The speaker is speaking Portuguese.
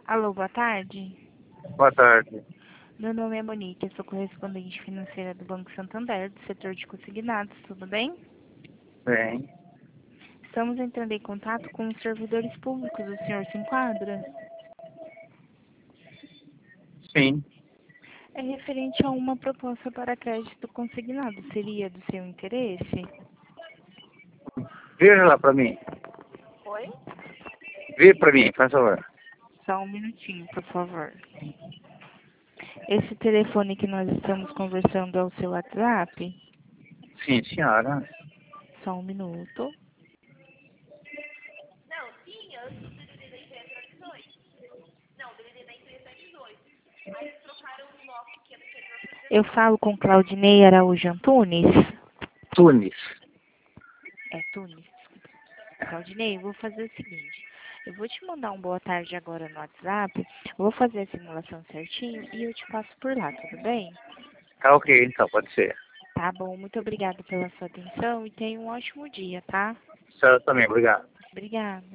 Alô, boa tarde. Boa tarde. Meu nome é Monique, eu sou correspondente financeira do Banco Santander, do setor de consignados, tudo bem? Bem, Estamos entrando em contato com os servidores públicos, o senhor se enquadra? sim. É referente a uma proposta para crédito consignado, seria do seu interesse? Veja lá pra mim. Oi? Vê pra mim, faz favor. Só um minutinho, por favor. Esse telefone que nós estamos conversando é o seu WhatsApp? Sim, senhora. Só um minuto. Eu falo com Claudinei Araújo Antunes? Tunis. É, Tunes. Claudinei, eu vou fazer o seguinte. Eu vou te mandar um boa tarde agora no WhatsApp. Eu vou fazer a simulação certinho e eu te passo por lá, tudo bem? Tá ok, então, pode ser. Tá bom, muito obrigada pela sua atenção e tenha um ótimo dia, tá? Senhora também, obrigado. Obrigada.